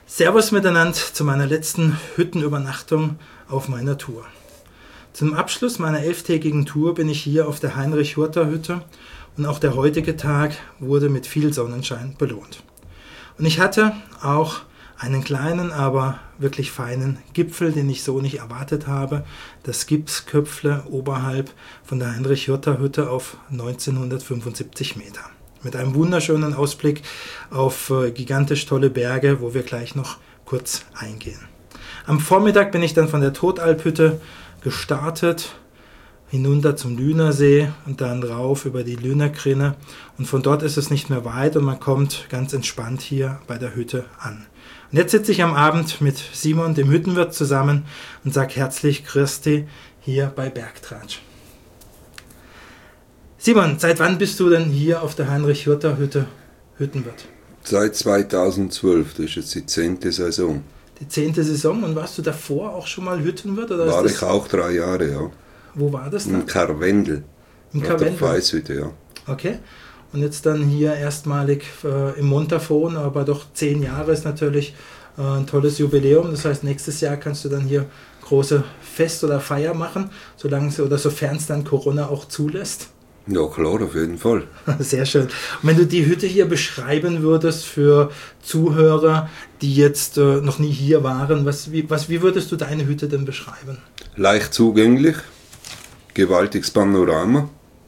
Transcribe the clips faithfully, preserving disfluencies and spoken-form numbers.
Servus miteinander zu meiner letzten Hüttenübernachtung auf meiner Tour. Zum Abschluss meiner elftägigen Tour bin ich hier auf der Heinrich-Hurter-Hütte und auch der heutige Tag wurde mit viel Sonnenschein belohnt. Und ich hatte auch einen kleinen, aber wirklich feinen Gipfel, den ich so nicht erwartet habe. Das Gipsköpfle oberhalb von der Heinrich-Hurter-Hütte auf neunzehnhundertfünfundsiebzig Meter. Mit einem wunderschönen Ausblick auf äh, gigantisch tolle Berge, wo wir gleich noch kurz eingehen. Am Vormittag bin ich dann von der Totalphütte gestartet, hinunter zum Lünersee und dann rauf über die Lünerkrinne. Und von dort ist es nicht mehr weit und man kommt ganz entspannt hier bei der Hütte an. Und jetzt sitze ich am Abend mit Simon, dem Hüttenwirt, zusammen und sage herzlich Christi hier bei Bergtratsch. Simon, seit wann bist du denn hier auf der Heinrich-Hurter-Hütte Hüttenwirt? Seit zweitausendzwölf, das ist jetzt die zehnte Saison. Die zehnte Saison, und warst du davor auch schon mal Hüttenwirt? Oder war ist ich das... auch drei Jahre, ja. Wo war das dann? In Karwendel. In Karwendel? Weißhütte, ja. Okay. Und jetzt dann hier erstmalig äh, im Montafon, aber doch zehn Jahre ist natürlich äh, ein tolles Jubiläum. Das heißt, nächstes Jahr kannst du dann hier große Fest oder Feier machen, solange es oder sofern es dann Corona auch zulässt. Ja klar, auf jeden Fall. Sehr schön. Und wenn du die Hütte hier beschreiben würdest für Zuhörer, die jetzt äh, noch nie hier waren, was wie, was, wie würdest du deine Hütte denn beschreiben? Leicht zugänglich, gewaltiges Panorama,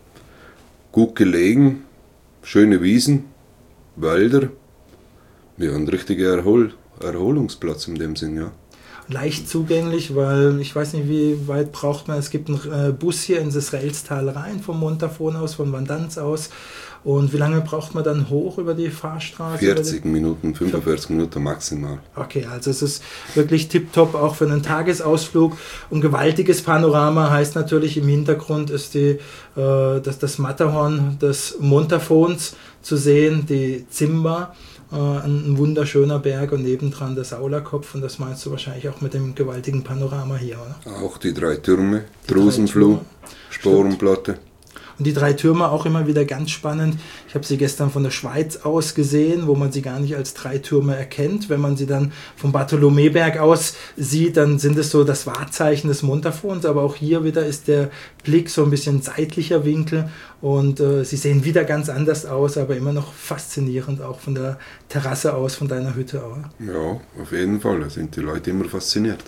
gut gelegen, schöne Wiesen, Wälder. Ja, ein richtiger Erhol Erholungsplatz in dem Sinn, ja. Leicht zugänglich, weil ich weiß nicht, wie weit braucht man. Es gibt einen äh, Bus hier ins Israelstal rein, vom Montafon aus, von Vandanz aus. Und wie lange braucht man dann hoch über die Fahrstraße? vierzig Minuten, fünfundvierzig Minuten maximal. Okay, also es ist wirklich tipptopp auch für einen Tagesausflug. Und gewaltiges Panorama heißt natürlich, im Hintergrund ist die, äh, das, das Matterhorn des Montafons zu sehen, die Zimba. Ein wunderschöner Berg und nebendran der Saulerkopf, und das meinst du wahrscheinlich auch mit dem gewaltigen Panorama hier, oder? Auch die drei Türme, Drusenfluh, Sporenplatte. Und die drei Türme auch immer wieder ganz spannend. Ich habe sie gestern von der Schweiz aus gesehen, wo man sie gar nicht als drei Türme erkennt. Wenn man sie dann vom Bartholomäberg aus sieht, dann sind es so das Wahrzeichen des Montafons. Aber auch hier wieder ist der Blick so ein bisschen seitlicher Winkel und äh, sie sehen wieder ganz anders aus, aber immer noch faszinierend, auch von der Terrasse aus, von deiner Hütte aus. Ja, auf jeden Fall. Da sind die Leute immer fasziniert.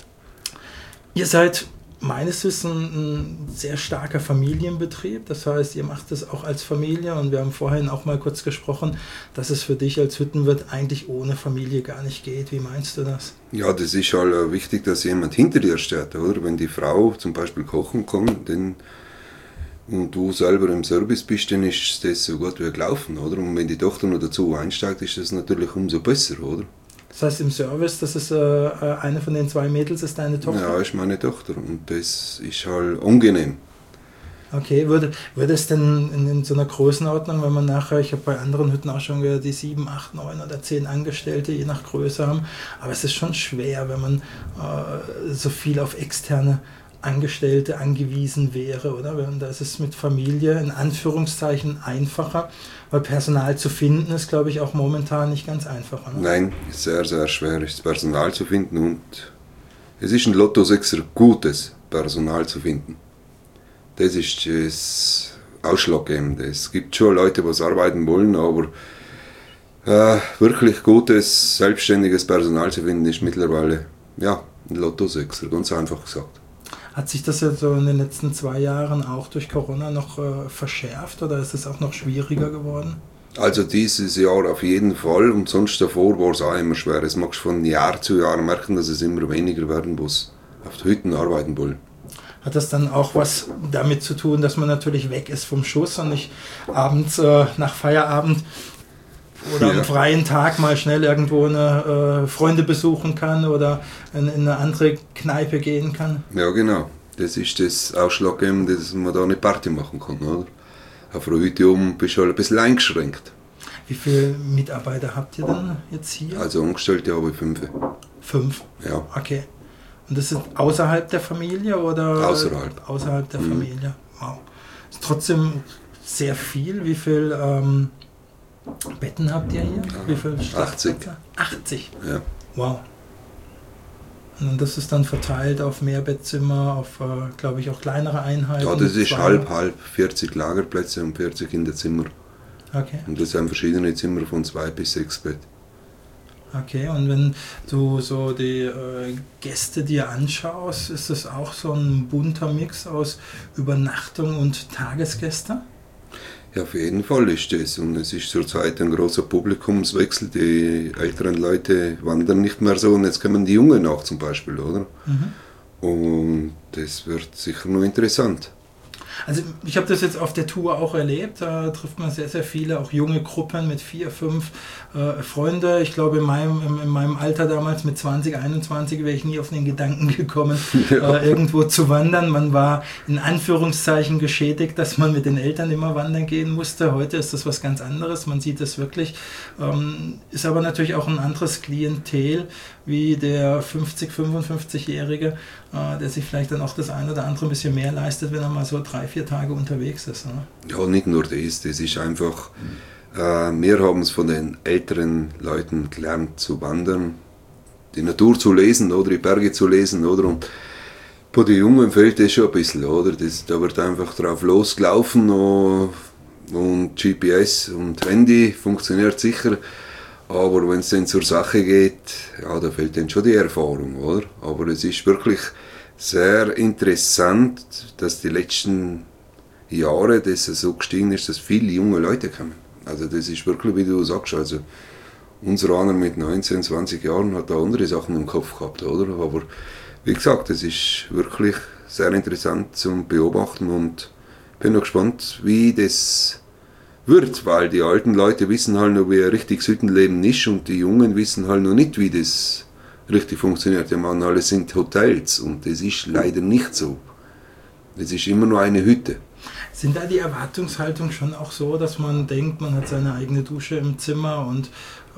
Ihr seid meines Wissens ein sehr starker Familienbetrieb, das heißt, ihr macht es auch als Familie, und wir haben vorhin auch mal kurz gesprochen, dass es für dich als Hüttenwirt eigentlich ohne Familie gar nicht geht. Wie meinst du das? Ja, das ist halt wichtig, dass jemand hinter dir steht, oder? Wenn die Frau zum Beispiel kochen kann, dann, und du selber im Service bist, dann ist das so gut wie gelaufen, oder? Und wenn die Tochter noch dazu einsteigt, ist das natürlich umso besser, oder? Das heißt, im Service, das ist äh, eine von den zwei Mädels, ist deine Tochter? Ja, ist meine Tochter, und das ist halt angenehm. Okay, würde, würde es denn in, in so einer Größenordnung, wenn man nachher, ich habe bei anderen Hütten auch schon gehört, die sieben, acht, neun oder zehn Angestellte, je nach Größe haben, aber es ist schon schwer, wenn man äh, so viel auf externe Angestellte angewiesen wäre, oder? Da ist es mit Familie in Anführungszeichen einfacher, weil Personal zu finden ist, glaube ich, auch momentan nicht ganz einfach. Oder? Nein, sehr, sehr schwer ist Personal zu finden, und es ist ein Lotto sechser, gutes Personal zu finden. Das ist das Ausschlaggebende. Es gibt schon Leute, die arbeiten wollen, aber äh, wirklich gutes, selbstständiges Personal zu finden, ist mittlerweile ja, ein Lotto sechser, ganz einfach gesagt. Hat sich das jetzt so in den letzten zwei Jahren auch durch Corona noch äh, verschärft, oder ist es auch noch schwieriger geworden? Also dieses Jahr auf jeden Fall, und sonst davor war es auch immer schwer. Es magst von Jahr zu Jahr merken, dass es immer weniger werden muss, auf den Hütten arbeiten wollen. Hat das dann auch was damit zu tun, dass man natürlich weg ist vom Schuss und nicht abends äh, nach Feierabend oder ja. am freien Tag mal schnell irgendwo eine äh, Freunde besuchen kann oder in, in eine andere Kneipe gehen kann? Ja, genau. Das ist das Ausschlaggebende, dass man da eine Party machen kann, oder? Auf der Hütte oben bist du halt ein bisschen eingeschränkt. Wie viele Mitarbeiter habt ihr denn jetzt hier? Also Angestellte habe ich fünf. Fünf? Ja. Okay. Und das ist außerhalb der Familie oder? Außerhalb. Außerhalb der mhm. Familie. Wow. Das ist trotzdem sehr viel. Wie viel ähm, Betten habt ihr hier? Wie viel achtzig. achtzig? Ja. Wow. Und das ist dann verteilt auf mehr Bettzimmer, auf, äh, glaube ich, auch kleinere Einheiten? Ja, das ist halb, halb, vierzig Lagerplätze und vierzig Kinderzimmer. Okay. Und das sind verschiedene Zimmer von zwei bis sechs Bett. Okay, und wenn du so die äh, Gäste dir anschaust, ist das auch so ein bunter Mix aus Übernachtung und Tagesgäste? Ja, auf jeden Fall ist das. Und es ist zurzeit ein großer Publikumswechsel. Die älteren Leute wandern nicht mehr so und jetzt kommen die Jungen nach zum Beispiel, oder? Mhm. Und das wird sicher noch interessant. Also ich habe das jetzt auf der Tour auch erlebt, da trifft man sehr, sehr viele, auch junge Gruppen mit vier, fünf äh, Freunde. Ich glaube, in meinem, in, in meinem Alter damals mit zwanzig, einundzwanzig wäre ich nie auf den Gedanken gekommen, ja. äh, irgendwo zu wandern. Man war in Anführungszeichen geschädigt, dass man mit den Eltern immer wandern gehen musste. Heute ist das was ganz anderes, man sieht das wirklich. Ähm, ist aber natürlich auch ein anderes Klientel wie der fünfzig-, fünfundfünfzigjährige, äh, der sich vielleicht dann auch das eine oder andere ein bisschen mehr leistet, wenn er mal so drei, vier Tage unterwegs ist. Ne? Ja, nicht nur das, das ist einfach, äh, wir haben es von den älteren Leuten gelernt zu wandern, die Natur zu lesen oder die Berge zu lesen, oder? Und bei den Jungen fehlt das schon ein bisschen, oder? Das, da wird einfach drauf losgelaufen und, und G P S und Handy funktioniert sicher. Aber wenn es dann zur Sache geht, ja, da fehlt dann schon die Erfahrung, oder? Aber es ist wirklich sehr interessant, dass die letzten Jahre das so gestiegen ist, dass viele junge Leute kommen. Also das ist wirklich, wie du sagst, also unser einer mit neunzehn, zwanzig Jahren hat da andere Sachen im Kopf gehabt, oder? Aber wie gesagt, es ist wirklich sehr interessant zum Beobachten und bin noch gespannt, wie das wird, weil die alten Leute wissen halt noch, wie ein richtiges Hüttenleben ist und die Jungen wissen halt noch nicht, wie das richtig funktioniert. Die machen alles sind Hotels und das ist leider nicht so. Es ist immer nur eine Hütte. Sind da die Erwartungshaltung schon auch so, dass man denkt, man hat seine eigene Dusche im Zimmer und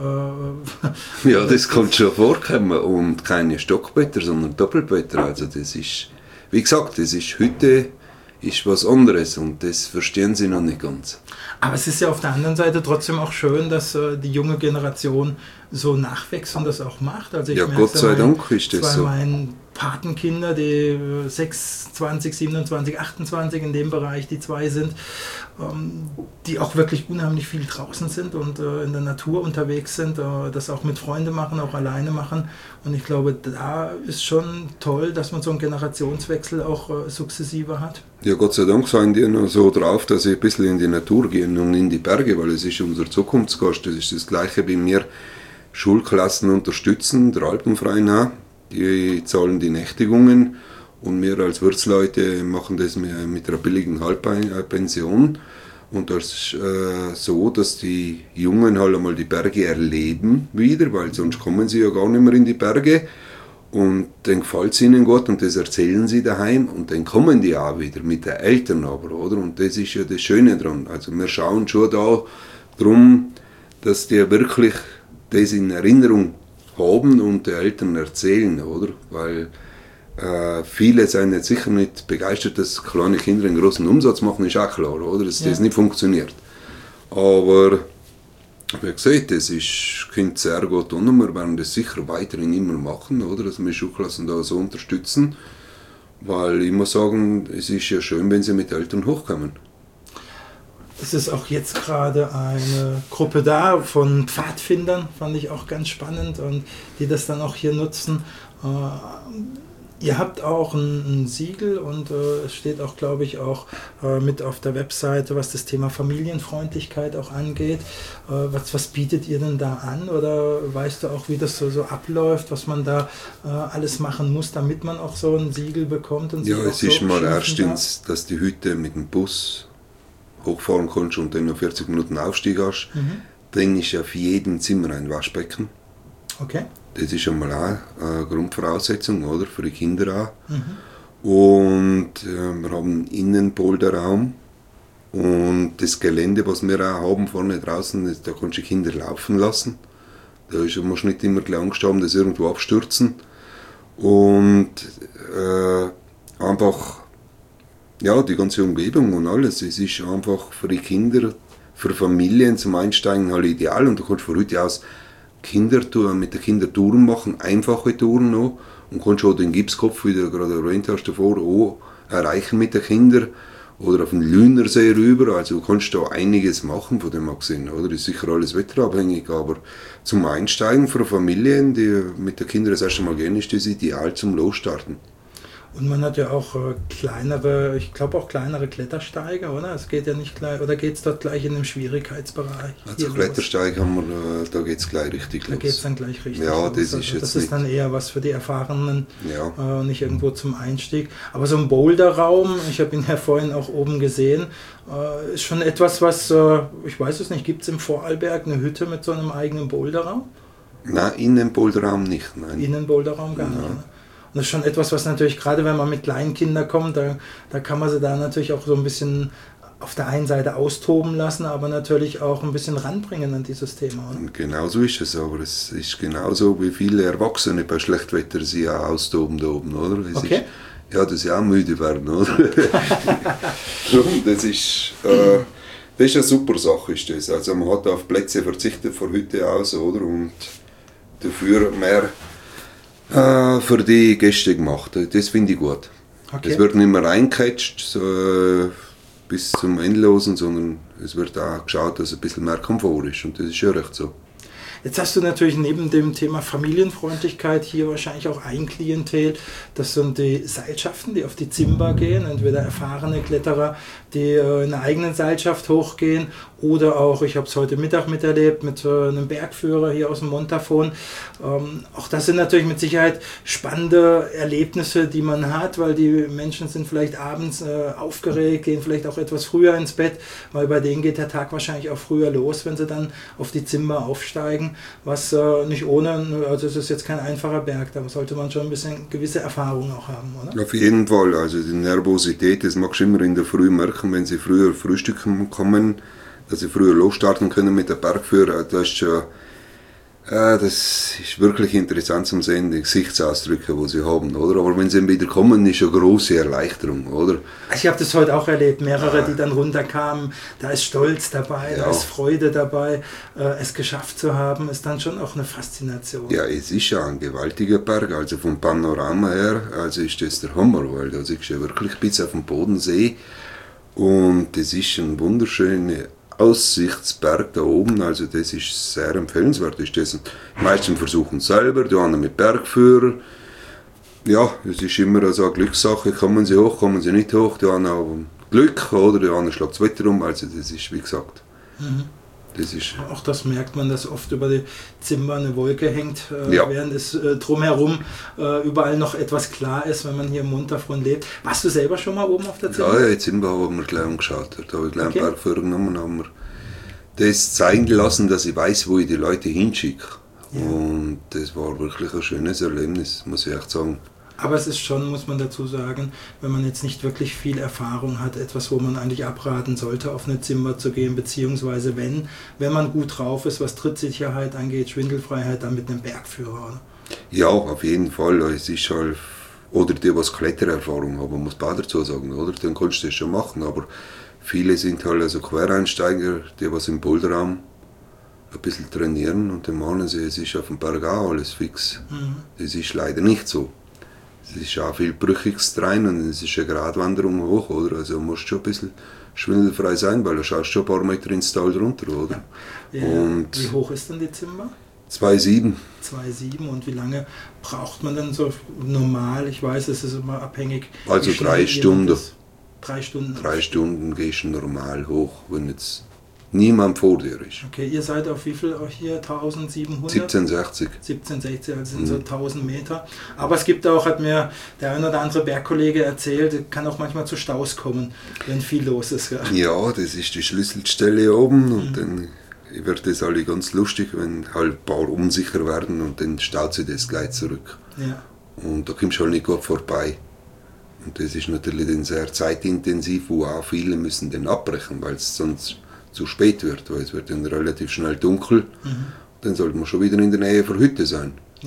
äh ja, das kann schon vorkommen und keine Stockbetter, sondern Doppelbetter. Also das ist, wie gesagt, das ist Hütte, ist was anderes und das verstehen sie noch nicht ganz. Aber es ist ja auf der anderen Seite trotzdem auch schön, dass äh, die junge Generation so nachwächst und das auch macht. Also ich ja, Gott sei mein, Dank ist das so. Meine Patenkinder, die sechsundzwanzig, siebenundzwanzig, achtundzwanzig in dem Bereich, die zwei sind, ähm, die auch wirklich unheimlich viel draußen sind und äh, in der Natur unterwegs sind, äh, das auch mit Freunden machen, auch alleine machen. Und ich glaube, da ist schon toll, dass man so einen Generationswechsel auch äh, sukzessive hat. Ja, Gott sei Dank sind die noch so drauf, dass sie ein bisschen in die Natur gehen und in die Berge, weil es ist unser Zukunftsgast. Das ist das Gleiche bei mir. Schulklassen unterstützen, der Alpenverein auch. Die zahlen die Nächtigungen und wir als Wirtsleute machen das mit einer billigen Halbpension. Und das ist äh, so, dass die Jungen halt einmal die Berge erleben wieder, weil sonst kommen sie ja gar nicht mehr in die Berge. Und dann gefällt es ihnen gut und das erzählen sie daheim und dann kommen die auch wieder mit den Eltern aber, oder? Und das ist ja das Schöne dran. Also wir schauen schon da drum, dass die wirklich das in Erinnerung haben und den Eltern erzählen, oder? Weil äh, viele sind jetzt sicher nicht begeistert, dass kleine Kinder einen großen Umsatz machen, ist auch klar, oder? Dass ja. das nicht funktioniert. Aber wie gesagt, das ist, kommt sehr gut an und wir werden das sicher weiterhin immer machen, oder? Dass wir Schulklassen da so unterstützen, weil ich muss sagen, es ist ja schön, wenn sie mit Eltern hochkommen. Es ist auch jetzt gerade eine Gruppe da von Pfadfindern, fand ich auch ganz spannend und die das dann auch hier nutzen. Äh, ihr habt auch ein, ein Siegel und äh, es steht auch, glaube ich, auch äh, mit auf der Webseite, was das Thema Familienfreundlichkeit auch angeht. Äh, was, was bietet ihr denn da an oder weißt du auch, wie das so, so abläuft, was man da äh, alles machen muss, damit man auch so ein Siegel bekommt? Und ja, es ist so mal erstens, dass die Hütte mit dem Bus hochfahren kannst und dann noch vierzig Minuten Aufstieg hast. Mhm. Dann ist auf jedem Zimmer ein Waschbecken. Okay. Das ist einmal auch eine Grundvoraussetzung, oder? Für die Kinder auch. Mhm. Und äh, wir haben einen Innenboulderraum und das Gelände, was wir auch haben vorne draußen, das, da kannst du die Kinder laufen lassen. Da ist, musst du nicht immer gleich Angst haben, dass sie irgendwo abstürzen. Und äh, einfach ja, die ganze Umgebung und alles, es ist einfach für die Kinder, für Familien zum Einsteigen halt ideal und du kannst von heute aus Kinder, mit den Kindern Touren machen, einfache Touren noch, und kannst schon den Gipskopf, wie du gerade erwähnt hast, davor auch erreichen mit den Kindern. Oder auf den Lünersee rüber, also du kannst da einiges machen von dem abgesehen, oder? Das ist sicher alles wetterabhängig, aber zum Einsteigen für Familien, die mit den Kindern das erste Mal gehen, ist das ideal zum Losstarten. Und man hat ja auch äh, kleinere, ich glaube auch kleinere Klettersteige, oder? Es geht ja nicht gleich, oder geht es dort gleich in dem Schwierigkeitsbereich? Also Klettersteig haben wir, da geht es gleich richtig da los. Da geht es dann gleich richtig ja, los. Das ist, also, jetzt das nicht ist dann eher was für die Erfahrenen, ja. äh, nicht irgendwo zum Einstieg. Aber so ein Boulderraum, ich habe ihn ja vorhin auch oben gesehen, äh, ist schon etwas, was, äh, ich weiß es nicht, gibt es im Vorarlberg eine Hütte mit so einem eigenen Boulderraum? Nein, innen Boulderraum nicht, nein. Innen Boulderraum gar nicht, ne? Und das ist schon etwas, was natürlich, gerade wenn man mit kleinen Kindern kommt, da, da kann man sie da natürlich auch so ein bisschen auf der einen Seite austoben lassen, aber natürlich auch ein bisschen ranbringen an dieses Thema. Oder? Und genau so ist es, aber es ist genauso, wie viele Erwachsene bei Schlechtwetter sie auch austoben da oben, oder? Es okay. Ist, ja, dass sie auch müde werden, oder? Und das ist, äh, das ist eine super Sache, ist das. Also man hat auf Plätze verzichtet von heute aus, oder? Und dafür mehr äh, für die Gäste gemacht. Das finde ich gut. Okay. Es wird nicht mehr reingecatcht, so, äh, bis zum Endlosen, sondern es wird auch geschaut, dass ein bisschen mehr Komfort ist, und das ist ja recht so. Jetzt hast du natürlich neben dem Thema Familienfreundlichkeit hier wahrscheinlich auch ein Klientel, das sind die Seilschaften, die auf die Zimba gehen, entweder erfahrene Kletterer, die äh, in einer eigenen Seilschaft hochgehen, oder auch, ich habe es heute Mittag miterlebt, mit äh, einem Bergführer hier aus dem Montafon. Ähm, auch das sind natürlich mit Sicherheit spannende Erlebnisse, die man hat, weil die Menschen sind vielleicht abends äh, aufgeregt, gehen vielleicht auch etwas früher ins Bett, weil bei denen geht der Tag wahrscheinlich auch früher los, wenn sie dann auf die Zimba aufsteigen, was äh, nicht ohne, also es ist jetzt kein einfacher Berg, da sollte man schon ein bisschen gewisse Erfahrung auch haben, oder? Auf jeden Fall, also die Nervosität, das magst du immer in der Früh merken, wenn sie früher frühstücken kommen, dass sie früher losstarten können mit der Bergführer. Das ist schon, äh, das ist wirklich interessant zum sehen, die Gesichtsausdrücke, die sie haben, oder? Aber wenn sie wieder kommen, ist eine große Erleichterung, oder? Ich habe das heute auch erlebt, mehrere, die dann runterkamen, da ist Stolz dabei, ja. Da ist Freude dabei, äh, es geschafft zu haben, ist dann schon auch eine Faszination. Ja, es ist ja ein gewaltiger Berg, also vom Panorama her, also ist das der Hammer, weil da siehst du ja wirklich bis auf den Bodensee, und das ist ein wunderschöner Aussichtsberg da oben, also das ist sehr empfehlenswert. Ist das. Die meisten versuchen es selber, die anderen mit Bergführer. Ja, es ist immer so eine Glückssache, kommen sie hoch, kommen sie nicht hoch, die anderen haben Glück, oder die anderen schlägt das Wetter um, also das ist, wie gesagt, mhm. das ist... Auch das merkt man, dass oft über die Zimba eine Wolke hängt, äh, ja. während es äh, drumherum äh, überall noch etwas klar ist, wenn man hier im Montafon lebt. Warst du selber schon mal oben auf der Zimba? Ja, ja, die Zimba haben wir gleich umgeschaut, da habe ich gleich okay. einen Bergführer genommen, haben wir das zeigen lassen, dass ich weiß, wo ich die Leute hinschicke. Ja. Und das war wirklich ein schönes Erlebnis, muss ich echt sagen. Aber es ist schon, muss man dazu sagen, wenn man jetzt nicht wirklich viel Erfahrung hat, etwas, wo man eigentlich abraten sollte, auf eine Zimba zu gehen, beziehungsweise wenn, wenn man gut drauf ist, was Trittsicherheit angeht, Schwindelfreiheit, dann mit einem Bergführer, oder? Ja, auf jeden Fall. Es ist halt, oder die, was Klettererfahrung haben, muss man dazu sagen, oder? Dann kannst du das schon machen, aber viele sind halt also Quereinsteiger, die was im Boulderraum ein bisschen trainieren, und dann meinen sie, es ist auf dem Berg auch alles fix. Mhm. Das ist leider nicht so. Es ist auch viel Brüchiges Terrain und es ist eine Gratwanderung hoch, oder? Also du musst schon ein bisschen schwindelfrei sein, weil du schaust schon ein paar Meter ins Tal runter, oder? Ja, und wie hoch ist denn die Zimba? zwei Komma sieben. zwei Komma sieben, und wie lange braucht man denn so normal? Ich weiß, es ist immer abhängig. Also drei Stunden. Drei Stunden? Drei Stunden gehst du normal hoch, wenn jetzt niemand vor dir ist. Okay, ihr seid auf wie viel hier? eintausendsiebenhundert? siebzehnhundertsechzig. siebzehnhundertsechzig, also sind mhm. so tausend Meter. Aber es gibt auch, hat mir der ein oder andere Bergkollege erzählt, kann auch manchmal zu Staus kommen, wenn viel los ist. Ja, ja, das ist die Schlüsselstelle oben, und mhm. dann wird das alle ganz lustig, wenn halt ein paar unsicher werden, und dann staut sie das gleich zurück. Ja. Und da kommst du halt nicht gut vorbei. Und das ist natürlich dann sehr zeitintensiv, wo auch viele müssen dann abbrechen, weil es sonst zu spät wird, weil es wird dann relativ schnell dunkel. Mhm. Dann sollte man schon wieder in der Nähe der Hütte sein. Ja.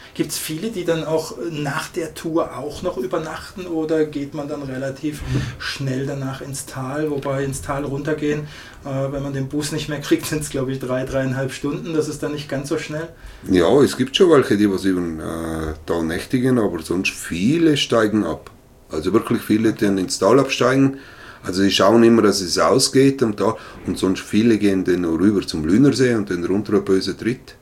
Gibt es viele, die dann auch nach der Tour auch noch übernachten oder geht man dann relativ schnell danach ins Tal? Wobei ins Tal runtergehen, äh, wenn man den Bus nicht mehr kriegt, sind es glaube ich drei, dreieinhalb Stunden. Das ist dann nicht ganz so schnell. Ja, es gibt schon welche, die was über äh, da nächtigen, aber sonst viele steigen ab. Also wirklich viele, die dann ins Tal absteigen. Also sie schauen immer, dass es ausgeht am Tal und sonst viele gehen dann noch rüber zum Lünersee und dann runter ein böse Tritt.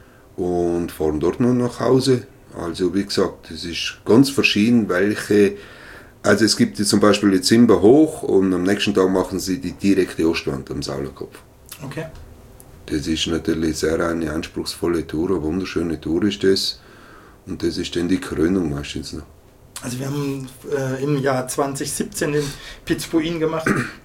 Und fahren dort noch nach Hause. Also wie gesagt, es ist ganz verschieden, welche, also es gibt zum Beispiel die Zimber hoch und am nächsten Tag machen sie die direkte Ostwand am Saulerkopf. Okay. Das ist natürlich sehr eine anspruchsvolle Tour, eine wunderschöne Tour ist das. Und das ist dann die Krönung meistens noch. Also wir haben äh, im Jahr zwanzig siebzehn den Pitzbuin gemacht.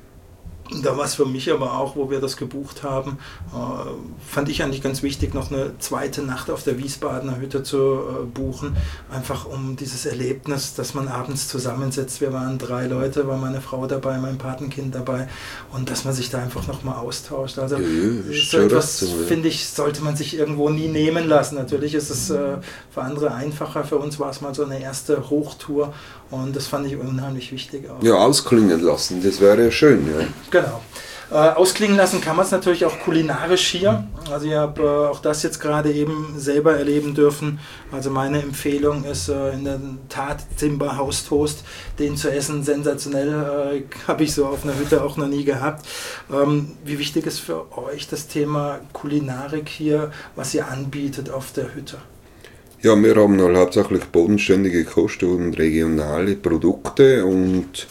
Da war es für mich aber auch, wo wir das gebucht haben, äh, fand ich eigentlich ganz wichtig, noch eine zweite Nacht auf der Wiesbadener Hütte zu äh, buchen. Einfach um dieses Erlebnis, dass man abends zusammensitzt. Wir waren drei Leute, war meine Frau dabei, mein Patenkind dabei und dass man sich da einfach nochmal austauscht. Also ja, ja, so etwas, so, ja. finde ich, sollte man sich irgendwo nie nehmen lassen. Natürlich ist es äh, für andere einfacher. Für uns war es mal so eine erste Hochtour und das fand ich unheimlich wichtig auch. Ja, ausklingen lassen, das wäre ja schön. Ja. Genau. Äh, ausklingen lassen kann man es natürlich auch kulinarisch hier. Also ich habe äh, auch das jetzt gerade eben selber erleben dürfen. Also meine Empfehlung ist äh, in der Tat Zimber Haustoast, den zu essen, sensationell. Äh, habe ich so auf einer Hütte auch noch nie gehabt. Ähm, wie wichtig ist für euch das Thema Kulinarik hier, was ihr anbietet auf der Hütte? Ja, wir haben halt hauptsächlich bodenständige Kost und regionale Produkte und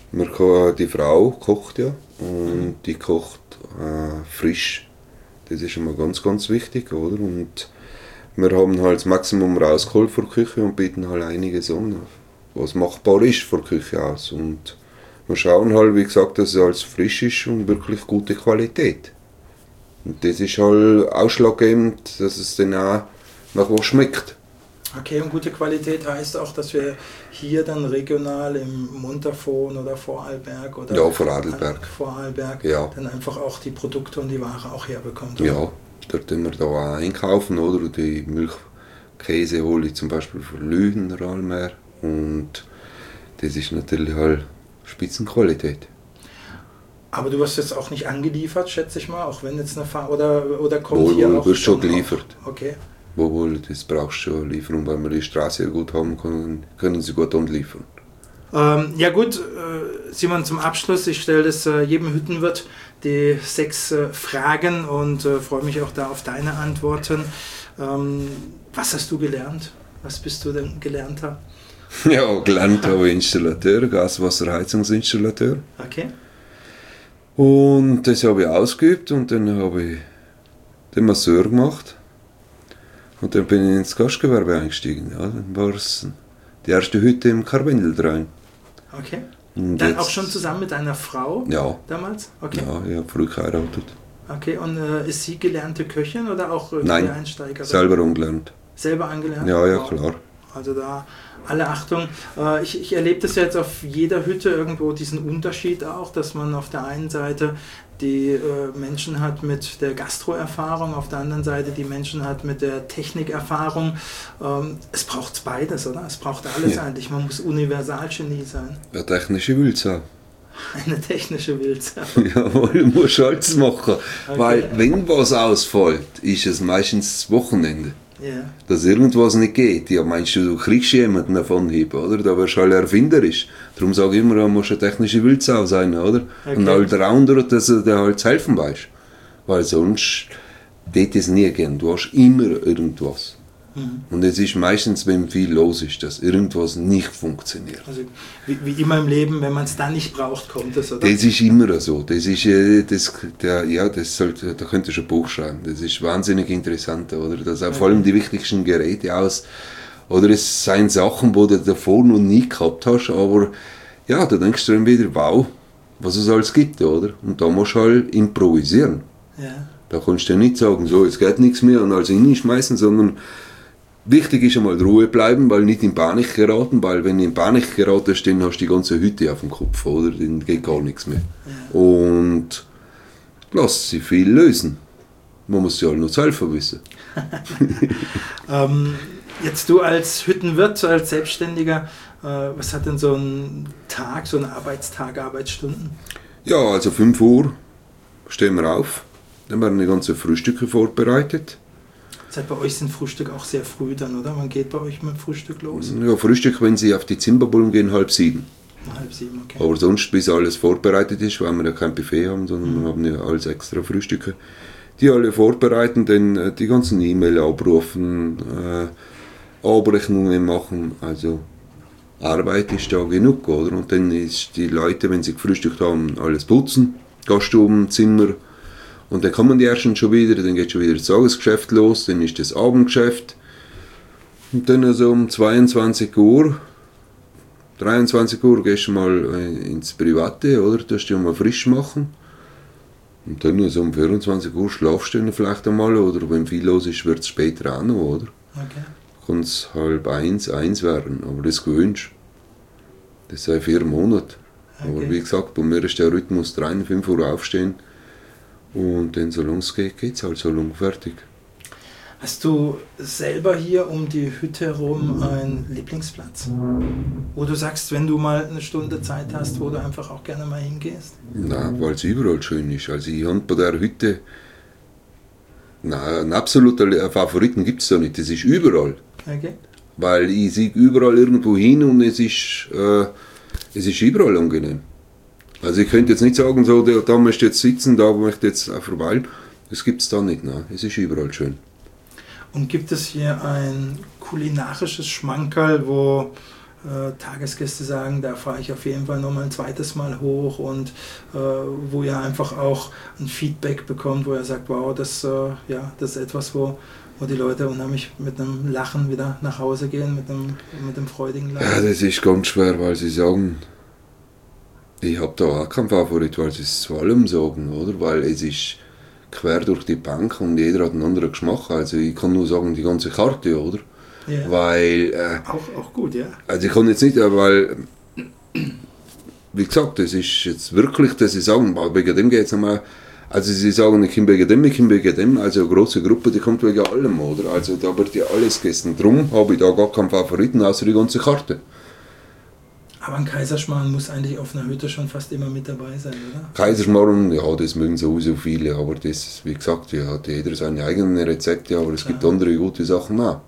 wir, die Frau kocht ja und die kocht äh, frisch. Das ist immer ganz, ganz wichtig, oder? Und wir haben halt das Maximum rausgeholt vor der Küche und bieten halt einiges an, was machbar ist vor der Küche aus. Und wir schauen halt, wie gesagt, dass es alles frisch ist und wirklich gute Qualität. Und das ist halt ausschlaggebend, dass es dann auch nach was schmeckt. Okay, und gute Qualität heißt auch, dass wir hier dann regional im Montafon oder Vorarlberg oder ja, Vorarlberg. Vorarlberg ja. dann einfach auch die Produkte und die Ware auch herbekommt. Oder? Ja, dort können wir da auch einkaufen, oder? Die Milchkäse hole ich zum Beispiel von Lüden, Rallmeer und das ist natürlich halt Spitzenqualität. Aber du wirst jetzt auch nicht angeliefert, schätze ich mal, auch wenn jetzt eine Fahrt oder, oder kommt wohl, hier wohl, auch... wird schon geliefert. Auch, okay. Wohl, das brauchst du schon liefern, weil wir die Straße ja gut haben, können, können sie gut anliefern. Ähm, ja gut, äh, Simon, zum Abschluss, ich stelle das äh, jedem Hüttenwirt die sechs äh, Fragen und äh, freue mich auch da auf deine Antworten. Ähm, was hast du gelernt? Was bist du denn gelernter? Ja, gelernt habe ich Installateur, Gaswasserheizungsinstallateur. Okay. Und das habe ich ausgeübt und dann habe ich den Masseur gemacht. Und dann bin ich ins Gastgewerbe eingestiegen. Ja, dann war es die erste Hütte im Karwendeldrein. Okay. Und dann jetzt, auch schon zusammen mit einer Frau ja, damals? Okay. Ja, ich habe früh geheiratet. Okay, und äh, ist sie gelernte Köchin oder auch äh, Nein, Einsteigerin? selber angelernt. Selber angelernt? Ja, ja, wow. klar. Also da alle Achtung. Äh, ich, ich erlebe das ja jetzt auf jeder Hütte irgendwo, diesen Unterschied auch, dass man auf der einen Seite die äh, Menschen hat mit der Gastro-Erfahrung, auf der anderen Seite die Menschen hat mit der Technikerfahrung. Ähm, es braucht beides, oder? Es braucht alles ja. eigentlich. Man muss Universalgenie sein. Eine technische Wildsau. Eine technische Wildsau. Jawohl, du musst alles machen. Okay. Weil wenn was ausfällt, ist es meistens das Wochenende. Yeah. Dass irgendwas nicht geht. Ja, meinst du, du kriegst jemanden davon hin, oder? Da wirst du halt erfinderisch. Darum sage ich immer, du musst eine technische Wildsau sein, oder? Okay. Und halt der andere, dass du dir halt zu helfen weißt. Weil sonst geht es nie gehen. Du hast immer irgendwas. Mhm. Und es ist meistens, wenn viel los ist, dass irgendwas nicht funktioniert. Also wie, wie immer im Leben, wenn man es dann nicht braucht, kommt es, oder? Das ist immer so. Das ist, äh, das, der, ja, das sollte, da könntest du ein Buch schreiben. Das ist wahnsinnig interessant, oder? Das okay. Vor allem die wichtigsten Geräte aus. Oder es seien Sachen, wo du davor noch nie gehabt hast, aber ja, da denkst du dann wieder, wow, was es alles gibt, oder? Und da musst du halt improvisieren. Ja. Da kannst du nicht sagen, so, jetzt geht nichts mehr und alles hinschmeißen, sondern wichtig ist einmal Ruhe bleiben, weil nicht in Panik geraten, weil wenn du in Panik geratest, dann hast du die ganze Hütte auf dem Kopf, oder? Dann geht gar nichts mehr. Ja. Und lass sie viel lösen. Man muss ja halt nur selber wissen. ähm, Jetzt du als Hüttenwirt, als Selbstständiger, äh, was hat denn so ein Tag, so ein Arbeitstag, Arbeitsstunden? Ja, also fünf Uhr stehen wir auf, dann werden die ganzen Frühstücke vorbereitet. Das heißt, bei euch sind Frühstück auch sehr früh dann, oder? Wann geht bei euch mit dem Frühstück los? Ja, Frühstück, wenn sie auf die Zimmerbullen gehen, halb sieben. Halb sieben, okay. Aber sonst, bis alles vorbereitet ist, weil wir ja kein Buffet haben, sondern mhm. wir haben ja alles extra Frühstücke, die alle vorbereiten, dann die ganzen E-Mail abrufen, äh, Abrechnungen machen, also Arbeit ist da genug, oder? Und dann ist die Leute, wenn sie gefrühstückt haben, alles putzen, Gaststuben, Zimmer, und dann kommen die ersten schon wieder, dann geht schon wieder das Tagesgeschäft los, dann ist das Abendgeschäft, und dann also um zweiundzwanzig Uhr, dreiundzwanzig Uhr gehst du mal ins Private, oder? Das du mal frisch machen. Und dann also um vierundzwanzig Uhr schlafst du vielleicht einmal, oder wenn viel los ist, wird es später auch noch, oder? Okay. Kann es halb eins, eins werden, aber das gewünscht. Das sind vier Monate. Okay. Aber wie gesagt, bei mir ist der Rhythmus drei, fünf Uhr aufstehen und dann, solange es geht, geht es halt so lang fertig. Hast du selber hier um die Hütte herum einen Lieblingsplatz? Wo du sagst, wenn du mal eine Stunde Zeit hast, wo du einfach auch gerne mal hingehst? Nein, weil es überall schön ist. Also ich habe bei der Hütte, nein, einen absoluten Favoriten gibt es da nicht. Das ist überall. Okay. Weil ich sehe überall irgendwo hin und es ist, äh, es ist überall angenehm. Also ich könnte jetzt nicht sagen, so, da, da möchte ich jetzt sitzen, da möchte ich jetzt verweilen. Das gibt es da nicht. Nein. Es ist überall schön. Und gibt es hier ein kulinarisches Schmankerl, wo äh, Tagesgäste sagen, da fahre ich auf jeden Fall nochmal ein zweites Mal hoch, und äh, wo ihr einfach auch ein Feedback bekommt, wo ihr sagt, wow, das, äh, ja, das ist etwas, wo, wo die Leute unheimlich mit einem Lachen wieder nach Hause gehen, mit einem, mit einem freudigen Lachen? Ja, das ist ganz schwer, weil sie sagen, ich habe da auch keinen Favorit, weil sie es zu allem sagen, oder? Weil es ist quer durch die Bank und jeder hat einen anderen Geschmack. Also ich kann nur sagen, die ganze Karte, oder? Ja. Weil... Äh, auch, auch gut, ja. Also ich kann jetzt nicht, weil... Wie gesagt, das ist jetzt wirklich, dass sie sagen, wegen dem geht es nochmal... Also sie sagen, ich komme wegen dem, ich komme wegen dem. Also eine große Gruppe, die kommt wegen allem, oder? Also da wird ja alles gegessen. Darum habe ich da gar keinen Favoriten, außer die ganze Karte. Aber ein Kaiserschmarrn muss eigentlich auf einer Hütte schon fast immer mit dabei sein, oder? Kaiserschmarrn, ja, das mögen sowieso viele, aber das, wie gesagt, ja, hat jeder seine eigenen Rezepte, aber es gibt andere gute Sachen auch.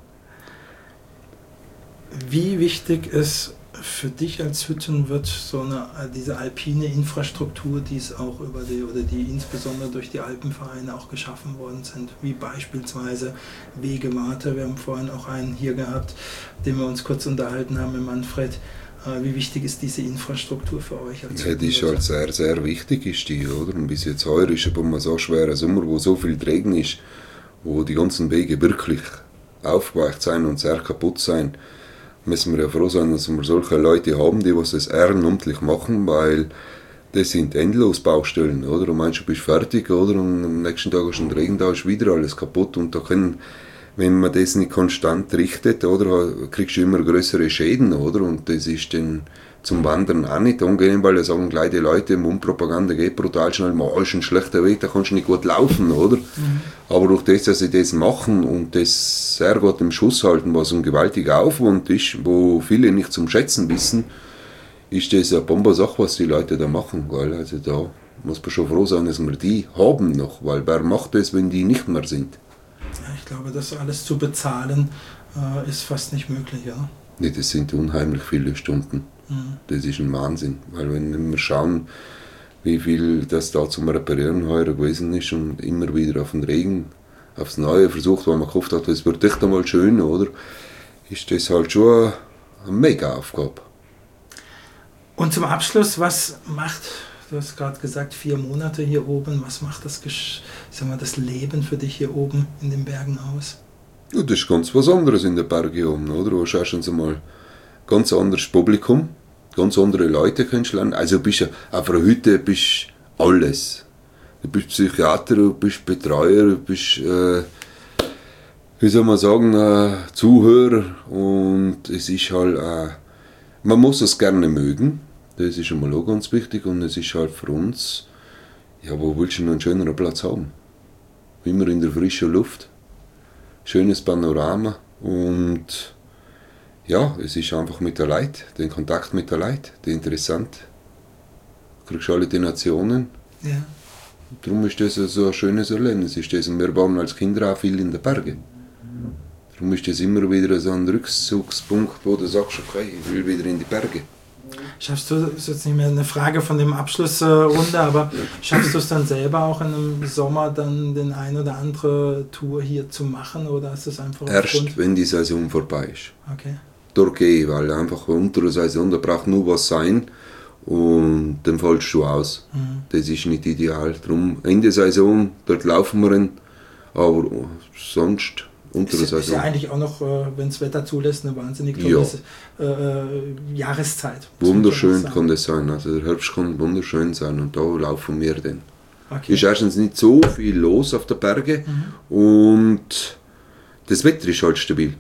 Wie wichtig ist für dich als Hüttenwirt so eine, diese alpine Infrastruktur, die es auch über die, oder die insbesondere durch die Alpenvereine auch geschaffen worden sind, wie beispielsweise Wegewarte? Wir haben vorhin auch einen hier gehabt, den wir uns kurz unterhalten haben mit Manfred. Wie wichtig ist diese Infrastruktur für euch? Als ja, die ist halt sehr, sehr wichtig, ist die, oder? Und bis jetzt heuer ist aber mal so schwerer Sommer, wo so viel Regen ist, wo die ganzen Wege wirklich aufgeweicht sein und sehr kaputt sein, müssen wir ja froh sein, dass wir solche Leute haben, die was das ehrenamtlich machen, weil das sind endlos Baustellen, oder? Und meinst du, bist fertig, oder? Und am nächsten Tag ist ein Regen, da ist wieder alles kaputt, und da können, wenn man das nicht konstant richtet, oder, kriegst du immer größere Schäden, oder? Und das ist dann zum Wandern auch nicht angenehm, weil da sagen gleich die Leute, Mundpropaganda geht brutal schnell, mal ist ein schlechter Weg, da kannst du nicht gut laufen, oder? Mhm. Aber durch das, dass sie das machen und das sehr gut im Schuss halten, was ein gewaltiger Aufwand ist, wo viele nicht zum Schätzen wissen, ist das eine Bombensache, was die Leute da machen, weil also da muss man schon froh sein, dass wir die haben noch, weil wer macht das, wenn die nicht mehr sind? Ja, ich glaube, das alles zu bezahlen äh, ist fast nicht möglich, ja? Nee, das sind unheimlich viele Stunden. Mhm. Das ist ein Wahnsinn, weil wenn wir schauen, wie viel das da zum Reparieren heuer gewesen ist und immer wieder auf den Regen, aufs Neue versucht, weil man gehofft hat, es wird echt einmal schön, oder? Ist das halt schon eine Mega-Aufgabe. Und zum Abschluss, was macht, du hast gerade gesagt, vier Monate hier oben, was macht das, sagen wir, das Leben für dich hier oben in den Bergen aus? Ja, das ist ganz was anderes in den Bergen oben, oder? Du hast erstens einmal ganz anderes Publikum, ganz andere Leute kannst du lernen. Also du bist ja, auf einer Hütte bist alles. Du bist Psychiater, du bist Betreuer, du bist, äh, wie soll man sagen, äh, Zuhörer, und es ist halt, äh, man muss es gerne mögen, das ist einmal auch ganz wichtig, und es ist halt für uns, ja, wo willst du noch einen schöneren Platz haben? Immer in der frischen Luft, schönes Panorama, Und ja, es ist einfach mit der Leute, den Kontakt mit der Leute, der interessant. Du kriegst alle die Nationen. Ja. Darum ist das so ein schönes Erlebnis. Ist das, wir waren als Kinder auch viel in den Bergen. Darum ist das immer wieder so ein Rückzugspunkt, wo du sagst, okay, ich will wieder in die Berge. Schaffst du, das ist jetzt nicht mehr eine Frage von dem Abschlussrunde, aber schaffst du es dann selber auch im Sommer dann den ein oder andere Tour hier zu machen oder ist das einfach Erst aufgrund? wenn die Saison vorbei ist. Okay. Dort gehe ich, weil einfach unter der Saison, da braucht nur was sein und dann fällst du aus. Mhm. Das ist nicht ideal. Darum Ende der Saison, dort laufen wir hin, aber sonst unter der Ist, ist Saison. ja eigentlich auch noch, äh, wenn das Wetter zulässt, eine wahnsinnig Ja. tolle äh, äh, Jahreszeit. Wunderschön kann das sein. Also der Herbst kann wunderschön sein und da laufen wir dann. Okay. Ist erstens nicht so viel los auf den Bergen Mhm. und das Wetter ist halt stabil.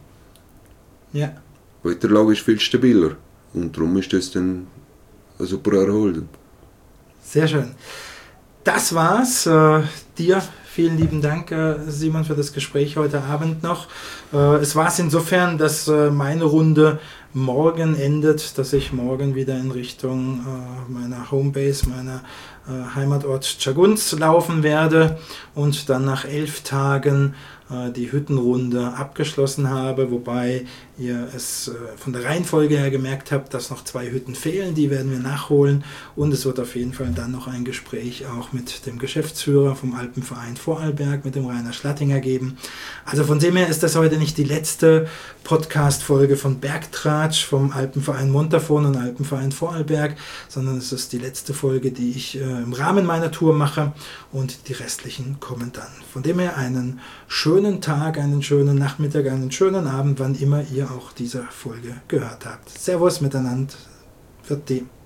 Ja. Die Wetterlage ist viel stabiler und darum ist das dann eine super Erholung. Sehr schön. Das war's. Äh, dir vielen lieben Dank, äh, Simon, für das Gespräch heute Abend noch. Äh, es war es insofern, dass äh, meine Runde morgen endet, dass ich morgen wieder in Richtung äh, meiner Homebase, meiner äh, Heimatort Tschagguns laufen werde und dann nach elf Tagen äh, die Hüttenrunde abgeschlossen habe, wobei ihr es äh, von der Reihenfolge her gemerkt habt, dass noch zwei Hütten fehlen, die werden wir nachholen und es wird auf jeden Fall dann noch ein Gespräch auch mit dem Geschäftsführer vom Alpenverein Vorarlberg, mit dem Rainer Schlattinger geben. Also von dem her ist das heute nicht die letzte Podcast-Folge von Bergtratsch vom Alpenverein Montafon und Alpenverein Vorarlberg, sondern es ist die letzte Folge, die ich äh, im Rahmen meiner Tour mache und die restlichen kommen dann. Von dem her einen schönen Tag, einen schönen Nachmittag, einen schönen Abend, wann immer ihr auch diese Folge gehört habt. Servus miteinander. Für die.